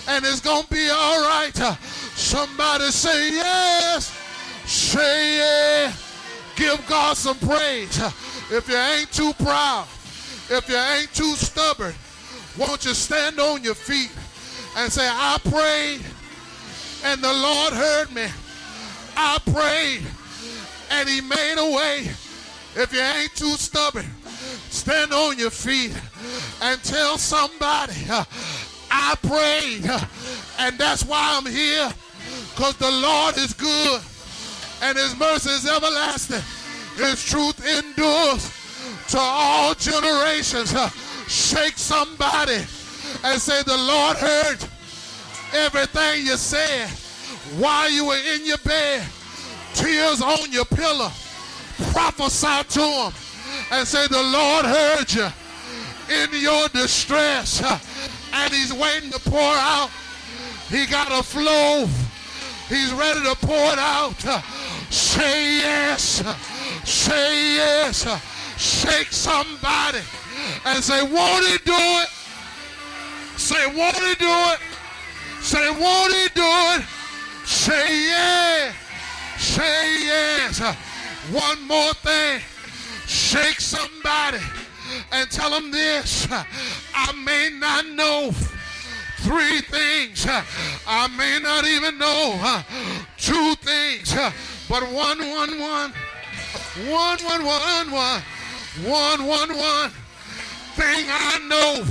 and it's going to be all right. Somebody say yes. Say yeah. Give God some praise. If you ain't too proud, if you ain't too stubborn, won't you stand on your feet and say, I prayed and the Lord heard me. I prayed and he made a way. If you ain't too stubborn, stand on your feet and tell somebody, I prayed, and that's why I'm here, because the Lord is good and his mercy is everlasting. His truth endures to all generations. Shake somebody and say, the Lord heard everything you said while you were in your bed, tears on your pillow. Prophesy to him and say, the Lord heard you in your distress, and he's waiting to pour out. He got a flow. He's ready to pour it out. Say yes. Say yes. Shake somebody and say, won't he do it? Say, won't he do it? Say, won't he do it? Say yeah. Say yes. One more thing. Shake somebody and tell them this. I may not know 3 things. I may not even know 2 things. But one thing I know.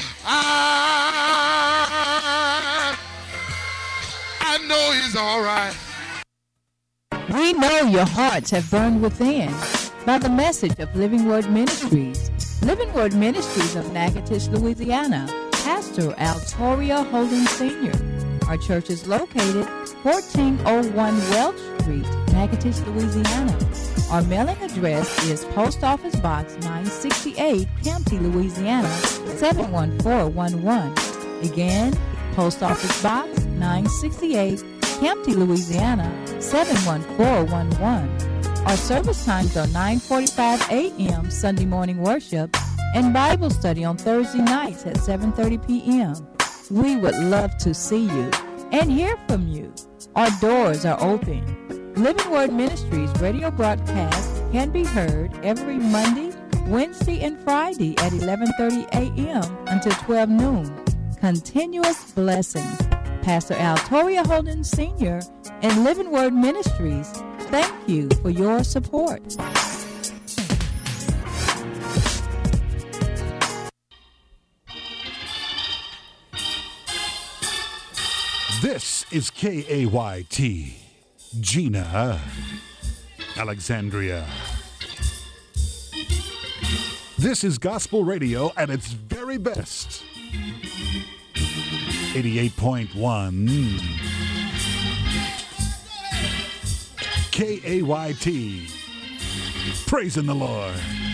I know he's all right. We know your hearts have burned within by the message of Living Word Ministries. Living Word Ministries of Natchitoches, Louisiana. Pastor Altoria Holden Sr. Our church is located 1401 Welch Street, Natchitoches, Louisiana. Our mailing address is Post Office Box 968, Campty, Louisiana 71411. Again, Post Office Box 968, Campty, Louisiana 71411. Our service times are 9:45 a.m. Sunday morning worship and Bible study on Thursday nights at 7:30 p.m. We would love to see you and hear from you. Our doors are open. Living Word Ministries radio broadcast can be heard every Monday, Wednesday, and Friday at 11:30 a.m. until 12 noon. Continuous blessings. Pastor Altoria Holden Sr. and Living Word Ministries, thank you for your support. This is KAYT, Gina, Alexandria. This is gospel radio at its very best. 88.1 KAYT. Praising the Lord.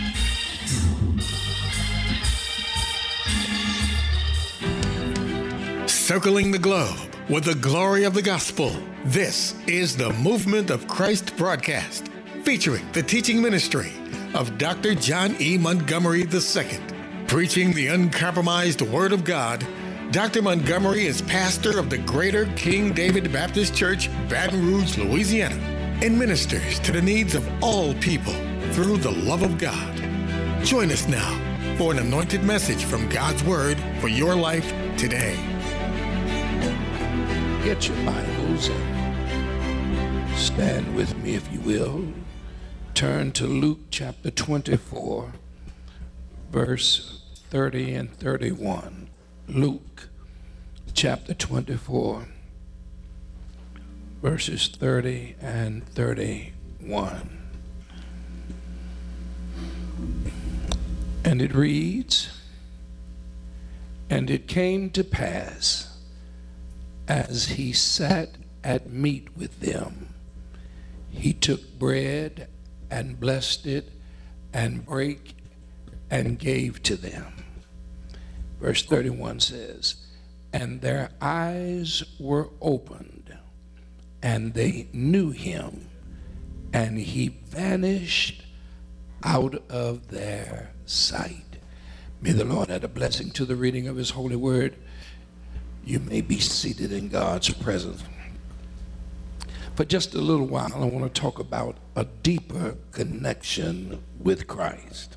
Circling the globe with the glory of the gospel. This is the Movement of Christ broadcast, featuring the teaching ministry of Dr. John E. Montgomery II. Preaching the uncompromised Word of God, Dr. Montgomery is pastor of the Greater King David Baptist Church, Baton Rouge, Louisiana, and ministers to the needs of all people through the love of God. Join us now for an anointed message from God's Word for your life today. Get your Bibles and stand with me if you will. Turn to Luke chapter 24, verse 30 and 31. Luke chapter 24, verses 30 and 31. And it reads, "And it came to pass, as he sat at meat with them, he took bread and blessed it and brake and gave to them." Verse 31 says, "And their eyes were opened, and they knew him, and he vanished out of their sight." May the Lord add a blessing to the reading of his holy word. You may be seated in God's presence. For just a little while, I want to talk about a deeper connection with Christ.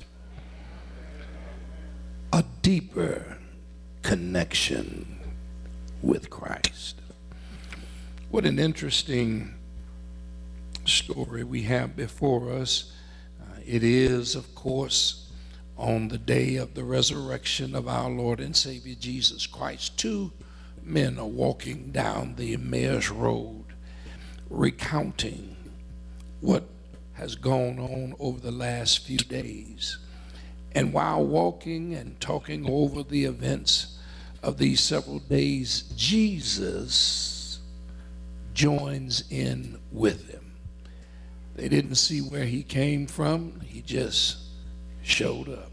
A deeper connection with Christ. What an interesting story we have before us. It is, of course, on the day of the resurrection of our Lord and Savior Jesus Christ. Two men are walking down the Emmaus Road, recounting what has gone on over the last few days. And while walking and talking over the events of these several days, Jesus joins in with them. They didn't see where he came from. He just showed up.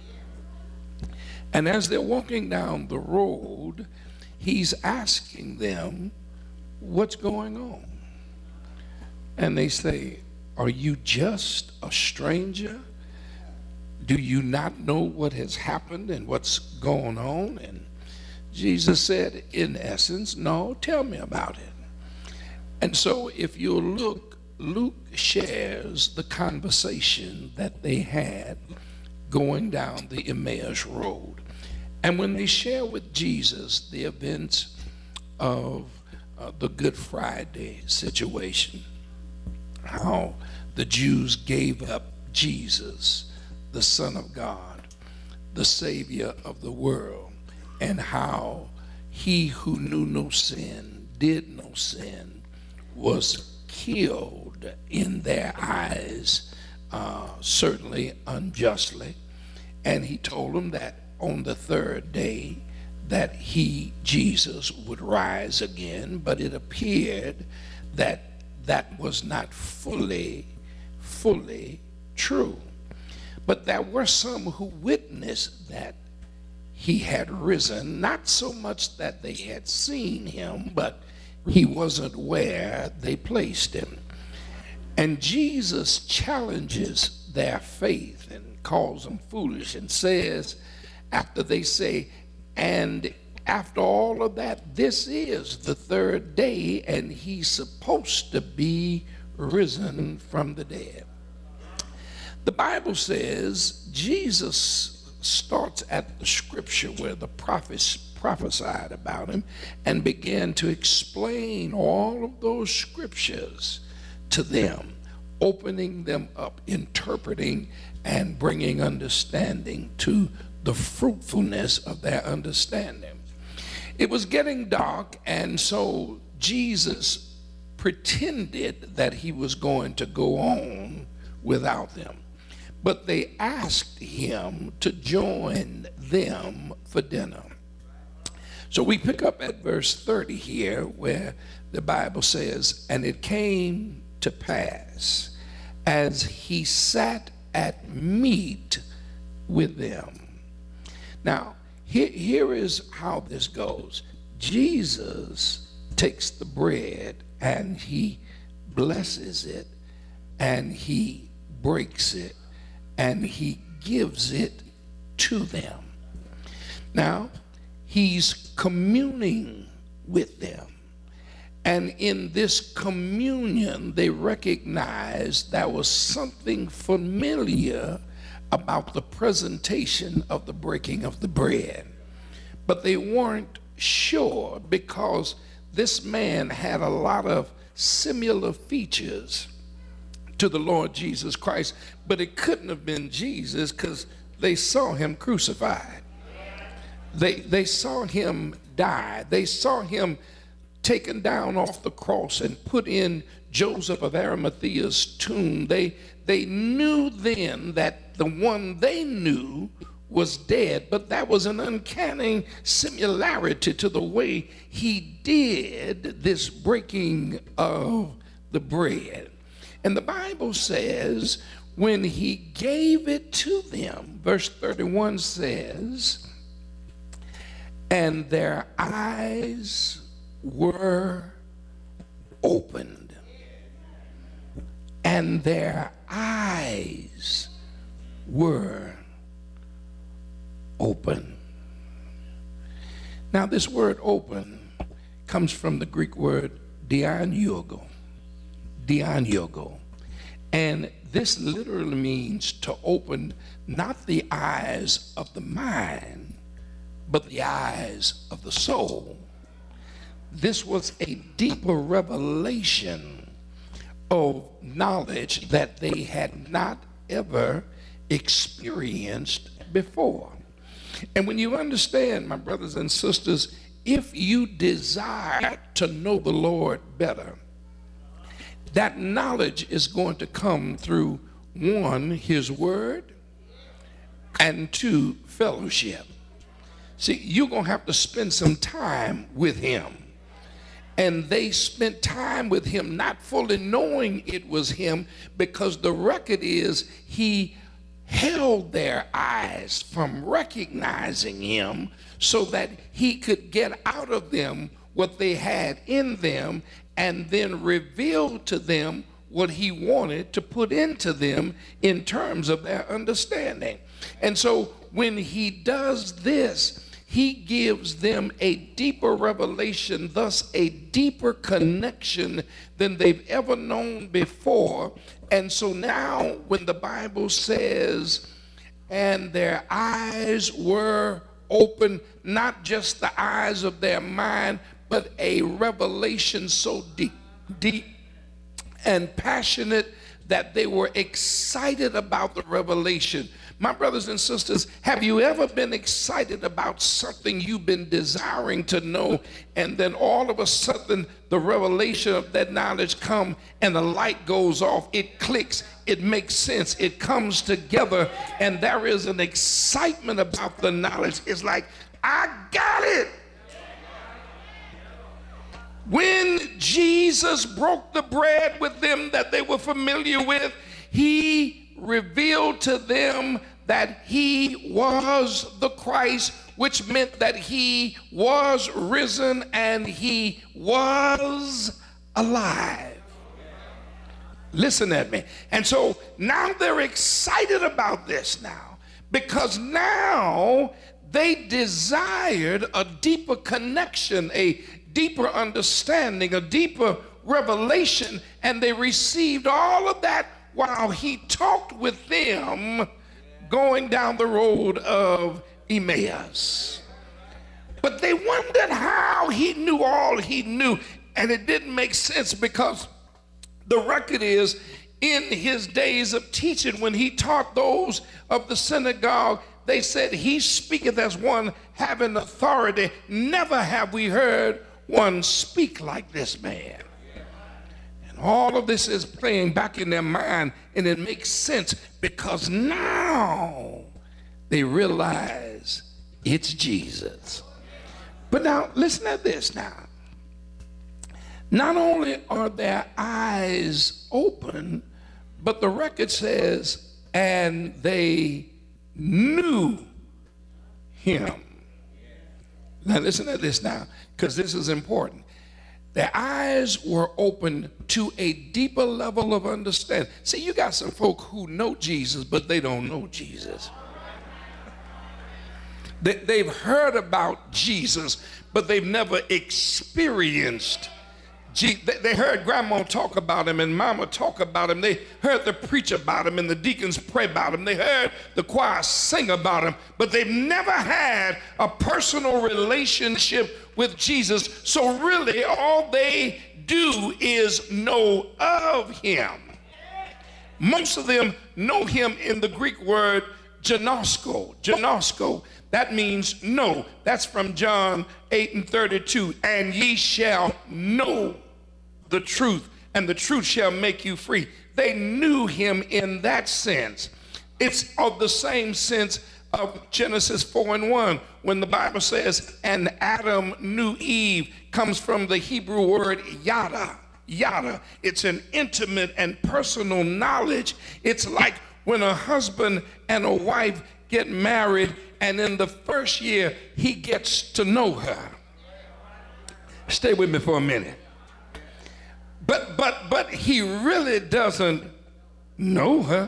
And as they're walking down the road, he's asking them, what's going on? And they say, are you just a stranger? Do you not know what has happened and what's going on? And Jesus said, in essence, no, tell me about it. And so if you look, Luke shares the conversation that they had going down the Emmaus Road. And when they share with Jesus the events of the Good Friday situation, how the Jews gave up Jesus, the Son of God, the Savior of the world, and how he who knew no sin, did no sin, was killed in their eyes, certainly unjustly. And he told them that on the third day that he, Jesus, would rise again, but it appeared that that was not fully true. But there were some who witnessed that he had risen, not so much that they had seen him, but he wasn't where they placed him. And Jesus challenges their faith and calls them foolish and says, after they say, and after all of that, this is the third day, and he's supposed to be risen from the dead. The Bible says Jesus starts at the scripture where the prophets prophesied about him and began to explain all of those scriptures to them, opening them up, interpreting, and bringing understanding to the fruitfulness of their understanding. It was getting dark, and so Jesus pretended that he was going to go on without them. But they asked him to join them for dinner. So we pick up at verse 30 here, where the Bible says, and it came to pass as he sat at meat with them. Now, here is how this goes. Jesus takes the bread and he blesses it and he breaks it and he gives it to them. Now, he's communing with them. And in this communion, they recognized there was something familiar about the presentation of the breaking of the bread. But they weren't sure because this man had a lot of similar features to the Lord Jesus Christ, but it couldn't have been Jesus because they saw him crucified. They saw him die. They saw him taken down off the cross and put in Joseph of Arimathea's tomb. They knew then that the one they knew was dead, but that was an uncanny similarity to the way he did this breaking of the bread. And the Bible says when he gave it to them, verse 31 says, and their eyes were opened. And their eyes were open. Now, this word open comes from the Greek word dianyogo. Dianyogo. And this literally means to open not the eyes of the mind, but the eyes of the soul. This was a deeper revelation of knowledge that they had not ever experienced before. And when you understand, my brothers and sisters, if you desire to know the Lord better, that knowledge is going to come through, one, his word, and two, fellowship. See, you're going to have to spend some time with him. And they spent time with him, not fully knowing it was him, because the record is he held their eyes from recognizing him so that he could get out of them what they had in them and then reveal to them what he wanted to put into them in terms of their understanding. And so when he does this, he gives them a deeper revelation, thus a deeper connection than they've ever known before. And so now when the Bible says, and their eyes were open, not just the eyes of their mind, but a revelation so deep and passionate that they were excited about the revelation. My brothers and sisters, have you ever been excited about something you've been desiring to know, and then all of a sudden the revelation of that knowledge comes and the light goes off, it clicks, it makes sense, it comes together, and there is an excitement about the knowledge. It's like, I got it. When Jesus broke the bread with them that they were familiar with, he revealed to them that he was the Christ, which meant that he was risen and he was alive. Listen at me. And so now they're excited about this now, because now they desired a deeper connection, a deeper understanding, a deeper revelation, and they received all of that while he talked with them going down the road of Emmaus. But they wondered how he knew all he knew, and it didn't make sense, because the record is, in his days of teaching, when he taught those of the synagogue, they said, he speaketh as one having authority. Never have we heard one speak like this man. And all of this is playing back in their mind, and it makes sense, because now they realize it's Jesus. But now listen at this now. Not only are their eyes open, but the record says, and they knew him. Now listen at this now, because this is important. Their eyes were open to a deeper level of understanding. See, you got some folk who know Jesus, but they don't know Jesus. They've heard about Jesus, but they've never experienced Jesus. They heard grandma talk about him and mama talk about him. They heard the preach about him and the deacons pray about him. They heard the choir sing about him, but they've never had a personal relationship with Jesus. So really all they do is know of him. Most of them know him in the Greek word ginosko. Ginosko. That means know. That's from John 8:32. And ye shall know the truth, and the truth shall make you free. They knew him in that sense. It's of the same sense of Genesis 4:1, when the Bible says, and Adam knew Eve, comes from the Hebrew word yada. Yada. It's an intimate and personal knowledge. It's like when a husband and a wife get married, and in the first year he gets to know her. Stay with me for a minute. But he really doesn't know her.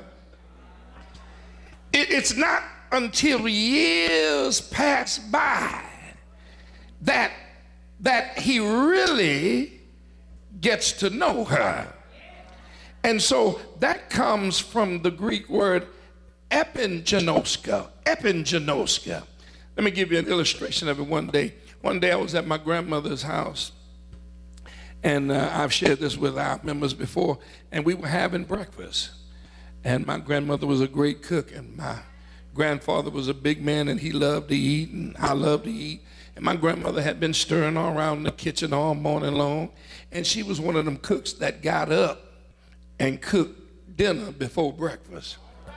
It's not until years pass by that he really gets to know her. And so that comes from the Greek word epingenoska. Epingenoska. Let me give you an illustration of it one day. One day I was at my grandmother's house, and I've shared this with our members before, and we were having breakfast. And my grandmother was a great cook, and my grandfather was a big man, and he loved to eat, and I loved to eat. And my grandmother had been stirring all around the kitchen all morning long, and she was one of them cooks that got up and cooked dinner before breakfast.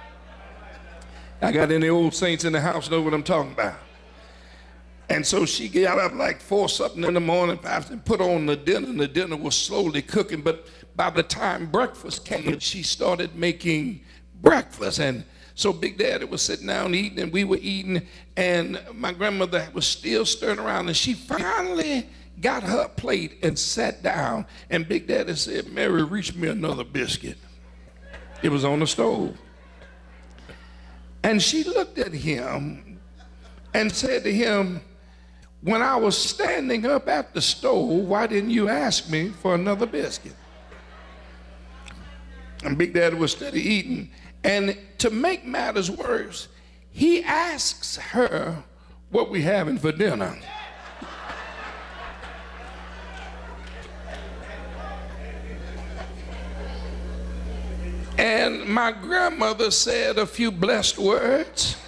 I got any old saints in the house know what I'm talking about. And so she got up like 4 something in the morning, and put on the dinner, and the dinner was slowly cooking. But by the time breakfast came, she started making breakfast. And so Big Daddy was sitting down eating, and we were eating, and my grandmother was still stirring around, and she finally got her plate and sat down, and Big Daddy said, "Mary, reach me another biscuit." It was on the stove. And she looked at him and said to him, "When I was standing up at the stove, why didn't you ask me for another biscuit?" And Big Daddy was steady eating. And to make matters worse, he asks her what we having for dinner. And my grandmother said a few blessed words.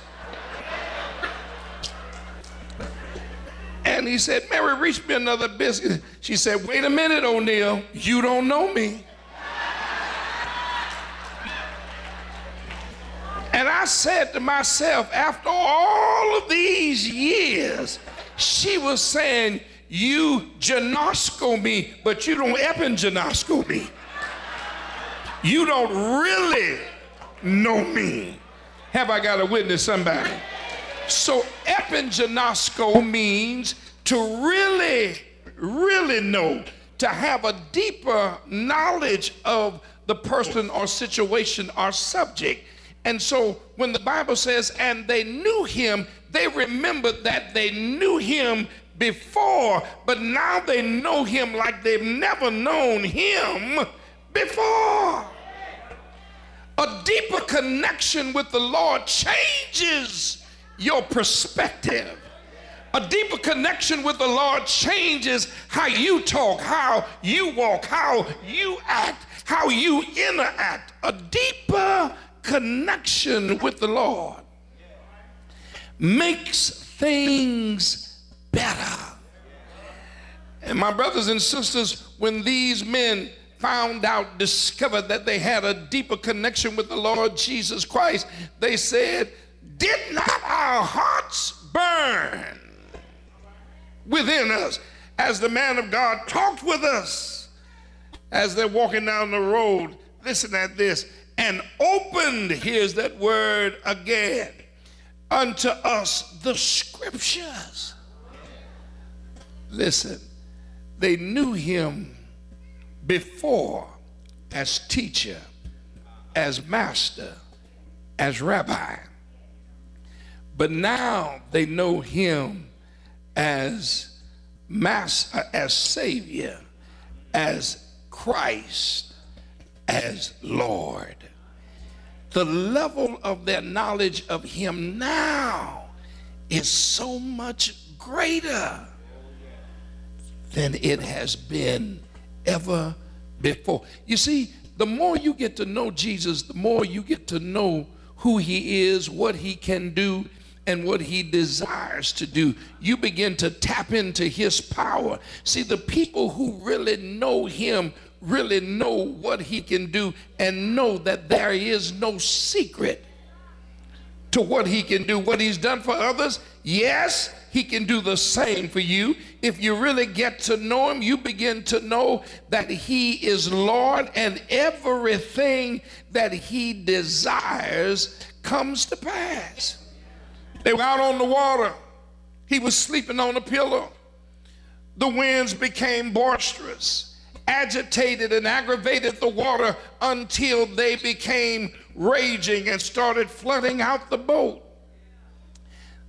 And he said, "Mary, reach me another biscuit." She said, "Wait a minute, O'Neal, you don't know me." And I said to myself, after all of these years, she was saying, "You genosko me, but you don't epingenosko me. You don't really know me." Have I got a witness, somebody? So epingenosko means to really, really know, to have a deeper knowledge of the person or situation or subject. And so when the Bible says, "And they knew him," they remembered that they knew him before, but now they know him like they've never known him before. A deeper connection with the Lord changes your perspective. A deeper connection with the Lord changes how you talk, how you walk, how you act, how you interact. A deeper connection with the Lord makes things better. And my brothers and sisters, when these men found out, discovered that they had a deeper connection with the Lord Jesus Christ, they said, "Did not our hearts burn within us as the man of God talked with us as they're walking down the road?" Listen at this. "And opened," here's that word again, "unto us the scriptures." Listen, they knew him before as teacher, as master, as rabbi. But now they know him as master, as savior, as Christ, as Lord. The level of their knowledge of him now is so much greater than it has been ever before. You see, the more you get to know Jesus, the more you get to know who he is, what he can do, and what he desires to do. You begin to tap into his power. See, the people who really know him really know what he can do and know that there is no secret to what he can do. What he's done for others, yes, he can do the same for you. If you really get to know him, you begin to know that he is Lord, and everything that he desires comes to pass. They were out on the water. He was sleeping on a pillow. The winds became boisterous, agitated and aggravated the water until they became raging and started flooding out the boat.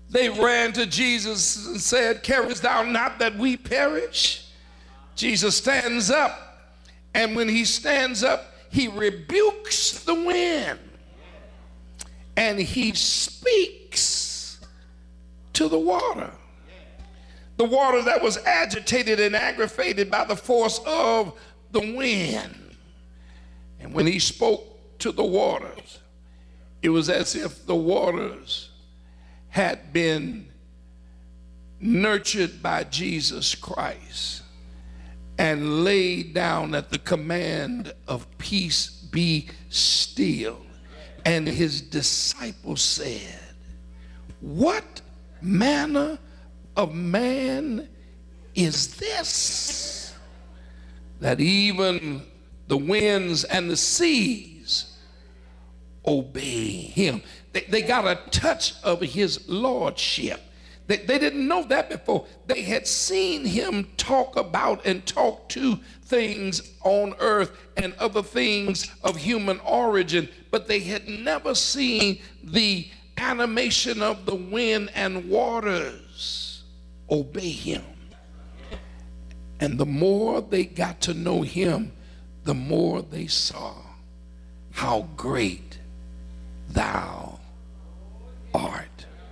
They ran to Jesus and said, "Carest thou not that we perish?" Jesus stands up, and when he stands up, he rebukes the wind, and he speaks to the water. The water that was agitated and aggravated by the force of the wind. And when he spoke to the waters, it was as if the waters had been nurtured by Jesus Christ and laid down at the command of peace, be still. And his disciples said, "What manner of man is this, that even the winds and the seas obey him?" They got a touch of his lordship. They didn't know that before. They had seen him talk about and talk to things on earth and other things of human origin, but they had never seen the animation of the wind and waters obey him. And the more they got to know him, the more they saw how great thou art.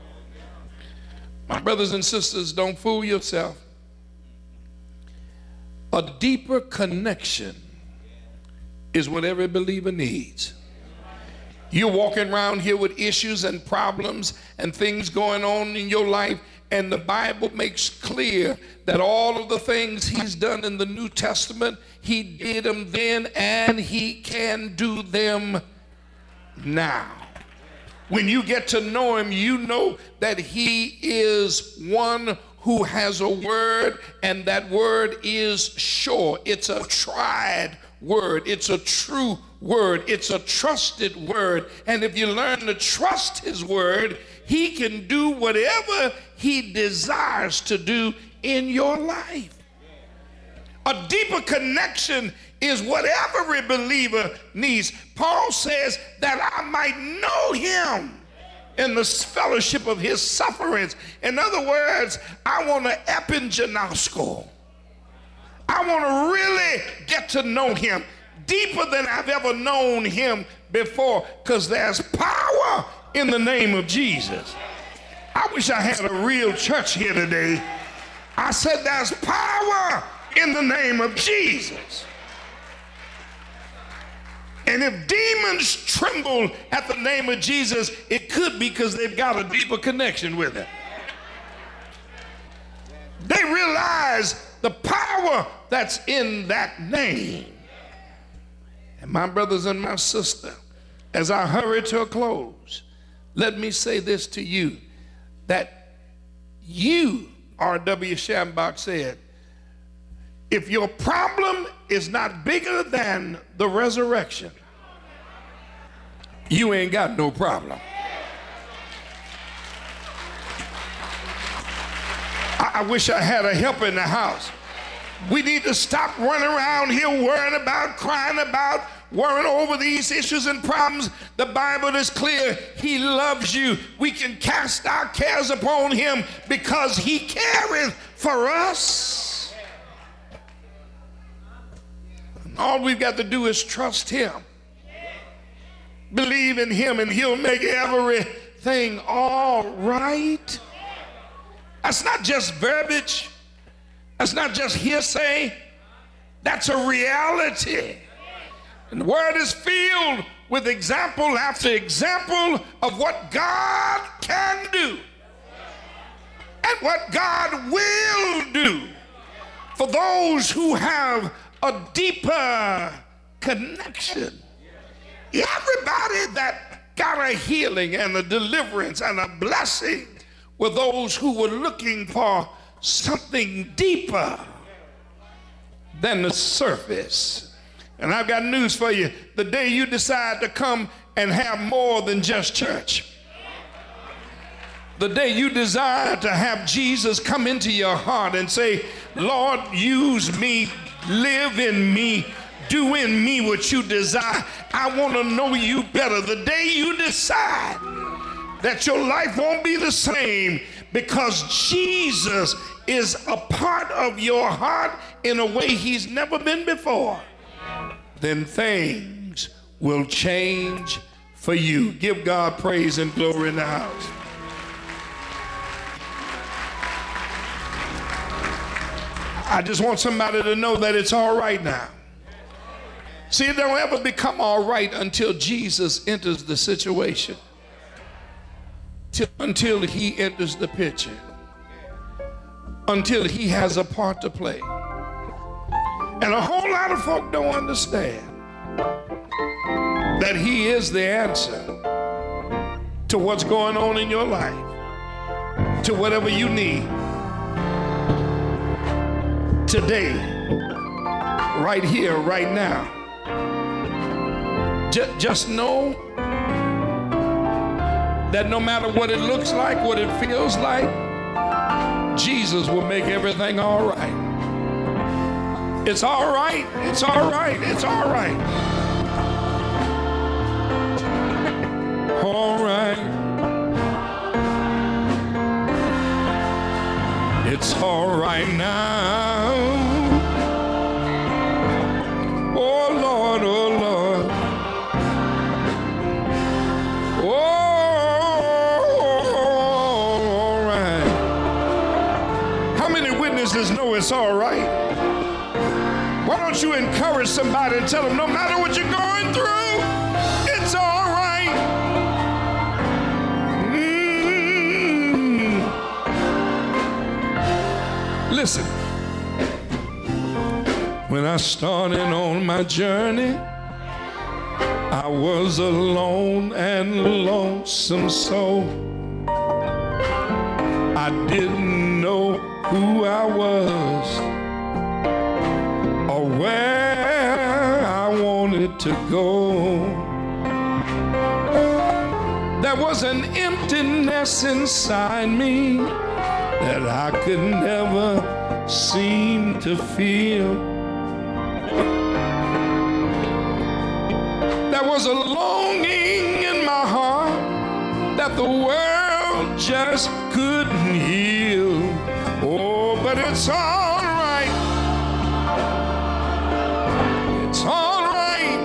My brothers and sisters, don't fool yourself. A deeper connection is what every believer needs. You're walking around here with issues and problems and things going on in your life, and the Bible makes clear that all of the things he's done in the New Testament, he did them then and he can do them now. When you get to know him, you know that he is one who has a word, and that word is sure. It's a tried word. It's a true word. It's a trusted word. And if you learn to trust his word, he can do whatever he desires to do in your life. A deeper connection is what every believer needs. Paul says that I might know him in the fellowship of his sufferings. In other words, I want to epigenosko. I want to really get to know him deeper than I've ever known him before, because there's power in the name of Jesus. I wish I had a real church here today. I said there's power in the name of Jesus. And if demons tremble at the name of Jesus, it could be because they've got a deeper connection with him. They realize the power that's in that name. And my brothers and my sister, as I hurry to a close, let me say this to you, that you, R.W. Schambach said, if your problem is not bigger than the resurrection, you ain't got no problem. I wish I had a helper in the house. We need to stop running around here worrying about, crying about, worrying over these issues and problems. The Bible is clear. He loves you. We can cast our cares upon him because he careth for us. All we've got to do is trust him. Believe in him, and he'll make everything all right. That's not just verbiage. That's not just hearsay. That's a reality. And the word is filled with example after example of what God can do and what God will do for those who have a deeper connection. Everybody that got a healing and a deliverance and a blessing were those who were looking for something deeper than the surface. And I've got news for you. The day you decide to come and have more than just church, the day you desire to have Jesus come into your heart and say, Lord, use me, live in me, do in me what you desire. I want to know you better. The day you decide that your life won't be the same because Jesus is a part of your heart in a way he's never been before, then things will change for you. Give God praise and glory in the house. I just want somebody to know that it's all right now. See, it don't ever become all right until Jesus enters the situation. Until he enters the picture. Until he has a part to play. And a whole lot of folk don't understand that he is the answer to what's going on in your life, to whatever you need today, right here, right now. Just know that no matter what it looks like, what it feels like, Jesus will make everything all right. It's all right. It's all right. It's all right. All right. It's all right now. Oh Lord, oh Lord. All right. How many witnesses know it's all right? Why don't you encourage somebody and tell them no matter what you're going through, it's all right. Listen, when I started on my journey, I was alone and lonesome, so I didn't know who I was or where I wanted to go. There was an emptiness inside me that I could never seem to feel. There was a longing in my heart that the world just couldn't heal. Oh, but it's all right. It's all right.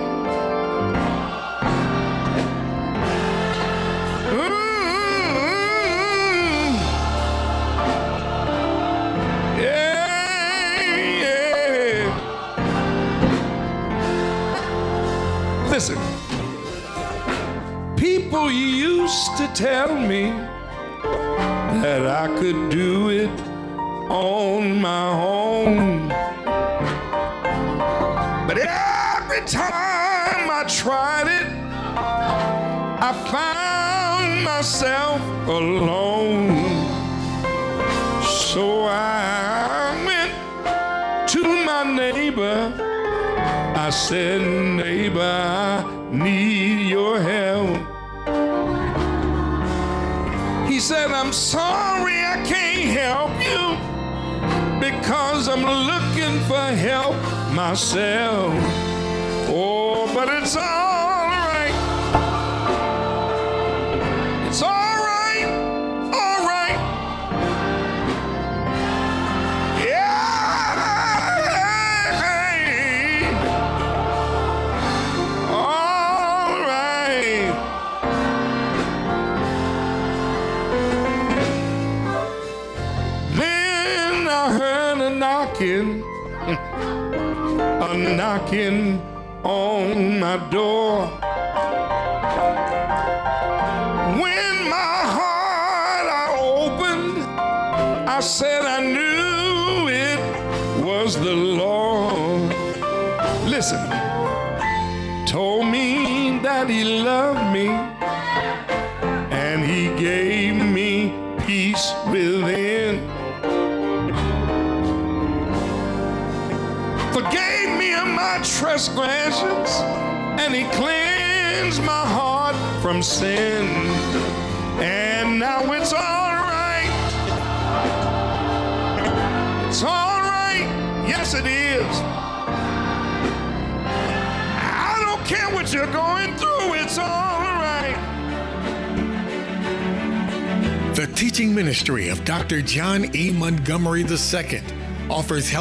Listen, people used to tell me that I could do it on my own. But every time I tried it, I found myself alone. So I went to my neighbor. I said, neighbor, I need your help. He said, I'm sorry I can't help you because I'm looking for help myself. Oh, but it's all right. It's all right. All right. A knocking on my door. When my heart I opened, I said I knew it was the Lord. Listen, told me that he loved me and he gave me peace within. Forgave me of my transgressions, and he cleansed my heart from sin. And now it's all right. It's all right. Yes, it is. I don't care what you're going through. It's all right. The teaching ministry of Dr. John E. Montgomery II offers